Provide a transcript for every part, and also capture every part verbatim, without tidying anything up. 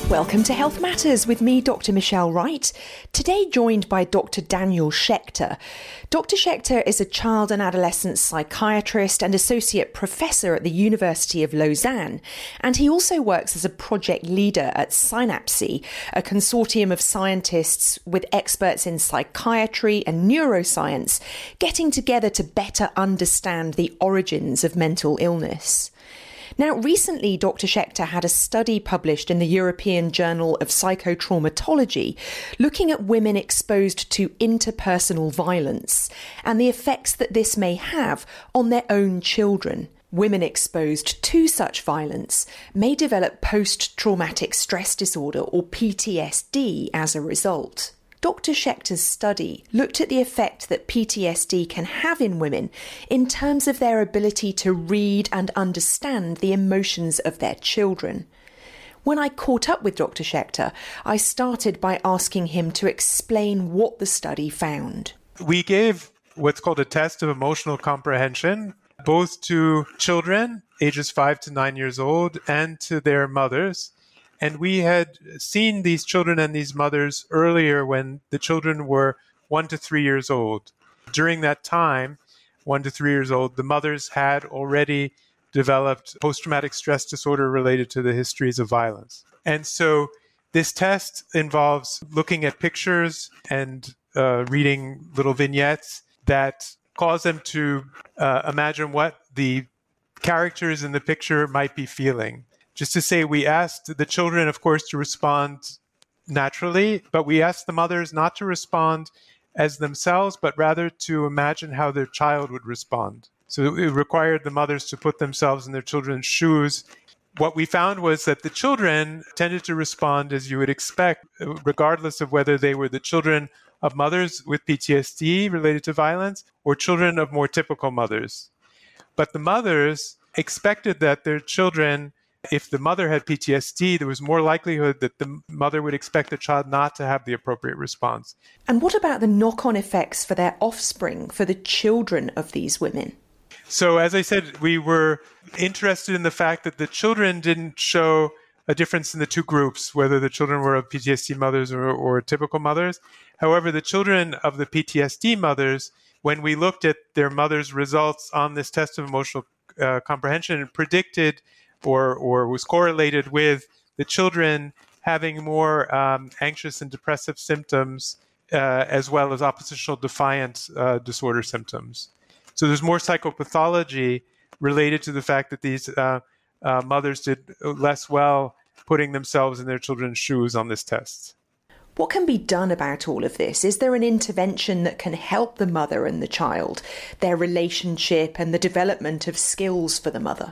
Welcome to Health Matters with me, Doctor Michelle Wright. Today joined by Doctor Daniel Schechter. Doctor Schechter is a child and adolescent psychiatrist and associate professor at the University of Lausanne, and he also works as a project leader at Synapsy, a consortium of scientists with experts in psychiatry and neuroscience getting together to better understand the origins of mental illness. Now, recently, Doctor Schechter had a study published in the European Journal of Psychotraumatology looking at women exposed to interpersonal violence and the effects that this may have on their own children. Women exposed to such violence may develop post-traumatic stress disorder or P T S D as a result. Doctor Schechter's study looked at the effect that P T S D can have in women in terms of their ability to read and understand the emotions of their children. When I caught up with Doctor Schechter, I started by asking him to explain what the study found. We gave what's called a test of emotional comprehension, both to children ages five to nine years old and to their mothers. And we had seen these children and these mothers earlier when the children were one to three years old. During that time, one to three years old, the mothers had already developed post-traumatic stress disorder related to the histories of violence. And so this test involves looking at pictures and uh, reading little vignettes that cause them to uh, imagine what the characters in the picture might be feeling. Just to say, we asked the children, of course, to respond naturally, but we asked the mothers not to respond as themselves, but rather to imagine how their child would respond. So it required the mothers to put themselves in their children's shoes. What we found was that the children tended to respond as you would expect, regardless of whether they were the children of mothers with P T S D related to violence or children of more typical mothers. But the mothers expected that their children, if the mother had P T S D, there was more likelihood that the mother would expect the child not to have the appropriate response. And what about the knock-on effects for their offspring, for the children of these women? So, as I said, we were interested in the fact that the children didn't show a difference in the two groups, whether the children were of P T S D mothers or, or typical mothers. However, the children of the P T S D mothers, when we looked at their mothers' results on this test of emotional uh, comprehension, predicted or or was correlated with the children having more um, anxious and depressive symptoms, uh, as well as oppositional defiant uh, disorder symptoms. So there's more psychopathology related to the fact that these uh, uh, mothers did less well putting themselves in their children's shoes on this test. What can be done about all of this? Is there an intervention that can help the mother and the child, their relationship and the development of skills for the mother?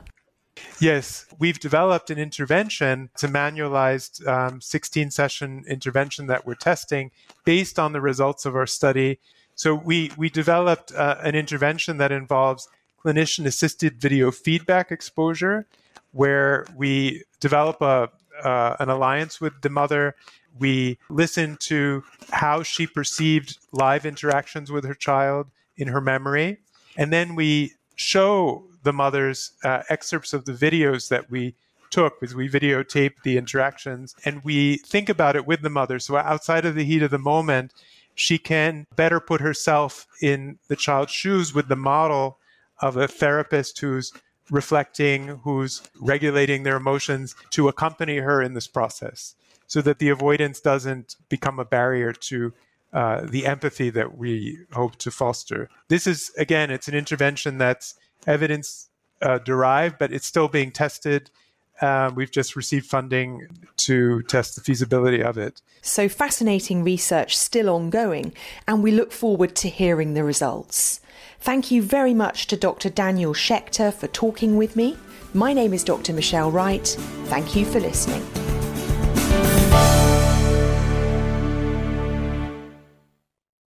Yes, we've developed an intervention. It's a manualized um, sixteen-session intervention that we're testing based on the results of our study. So we, we developed uh, an intervention that involves clinician-assisted video feedback exposure, where we develop a, uh, an alliance with the mother. We listen to how she perceived live interactions with her child in her memory, and then we show the mothers uh, excerpts of the videos that we took, because we videotaped the interactions, and we think about it with the mother. So outside of the heat of the moment, she can better put herself in the child's shoes with the model of a therapist who's reflecting, who's regulating their emotions to accompany her in this process, so that the avoidance doesn't become a barrier to uh, the empathy that we hope to foster. This is, again, it's an intervention that's evidence uh, derived, but it's still being tested. Uh, we've just received funding to test the feasibility of it. So fascinating research still ongoing, and we look forward to hearing the results. Thank you very much to Doctor Daniel Schechter for talking with me. My name is Doctor Michelle Wright. Thank you for listening.